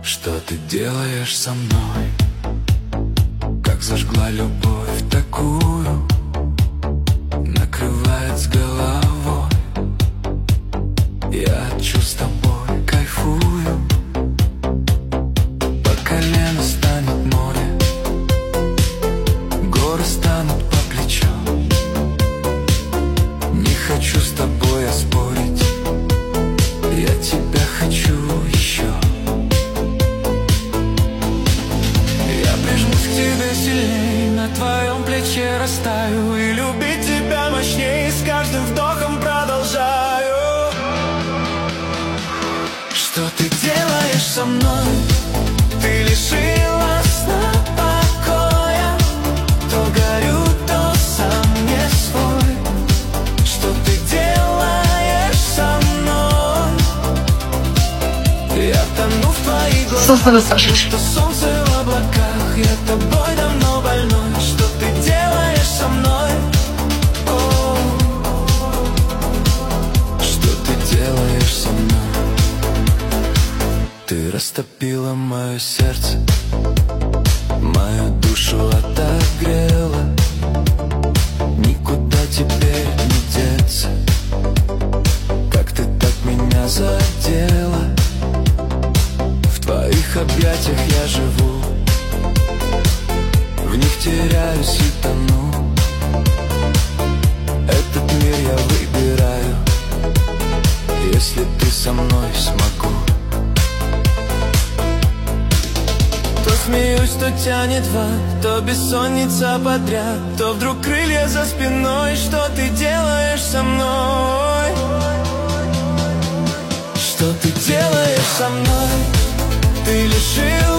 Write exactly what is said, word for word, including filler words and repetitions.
Что ты делаешь со мной? Как зажгла любовь такую, накрывает с головой. Я от чувств с тобой кайфую. По колено станет море, горы станут по плечо. Не хочу с тобой оспорить, я тебя хочу еще. Прижмусь к тебе сильней, на твоем плече растаю, и любить тебя мощней с каждым вдохом продолжаю. Что ты делаешь со мной? Ты лишила сна покоя. То горю, то сам не свой. Что ты делаешь со мной? Я тону в твоих глазах, что солнце в облаках. Я тобой давно больной. Что ты делаешь со мной? О, что ты делаешь со мной? Ты растопила мое сердце, мою душу отогрела. Никуда теперь не деться. Как ты так меня задела. В твоих объятиях я живу, в них теряюсь и тону. Этот мир я выбираю, если ты со мной смогу. То смеюсь, то тянет в ад, то бессонница подряд, то вдруг крылья за спиной. Что ты делаешь со мной? Что ты делаешь со мной? Ты лишил